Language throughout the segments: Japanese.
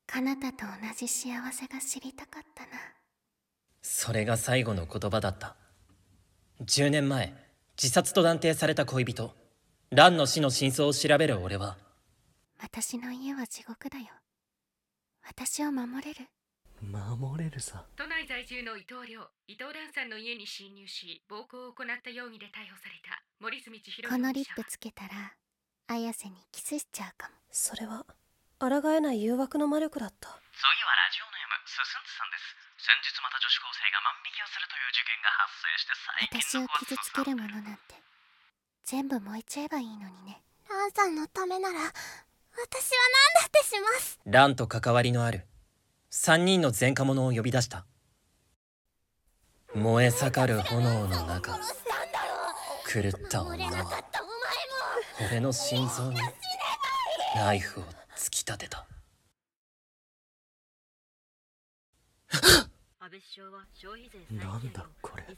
彼方と同じ幸せが知りたかったな。 それが最後の言葉だった。10年前、自殺と断定された恋人、ランの死の真相を調べる俺は、 私の家は地獄だよ。私を守れる？ 守れるさ。 都内在住の伊藤亮、伊藤蘭さんの家に侵入し暴行を行った容疑で逮捕された森住千尋容疑者は、 このリップつけたら綾瀬にキスしちゃうかも。 それは抗えない誘惑の魔力だった。 次はラジオネームススンツさんです。先日また女子高生が万引きをするという事件が発生して私を傷つけるものなんて全部燃えちゃえばいいのにね。 ランさんのためなら私は何だってします。 ランと関わりのある3人の前科者を呼び出した。燃え盛る炎の中、狂った女は俺の心臓にナイフを突き立てた。 なんだこれ。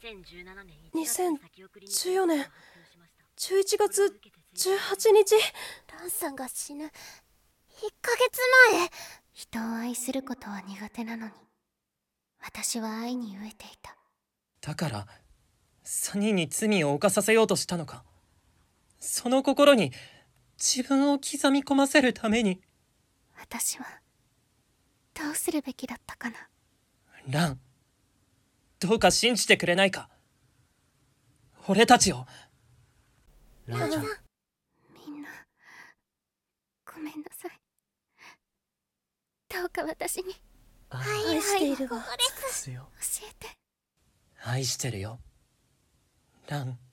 2014年11月18日。 ランさんが死ぬ1ヶ月前。 人を愛することは苦手なのに私は愛に飢えていた。 だから3人に罪を犯させようとしたのか。その心に自分を刻み込ませるために。 私はどうするべきだったかな。 ラン、どうか信じてくれないか。俺たちを。 ランちゃん、 みんなごめんなさい。どうか私に愛しているわ。 ですよ。 教えて。 愛してるよ、ラン。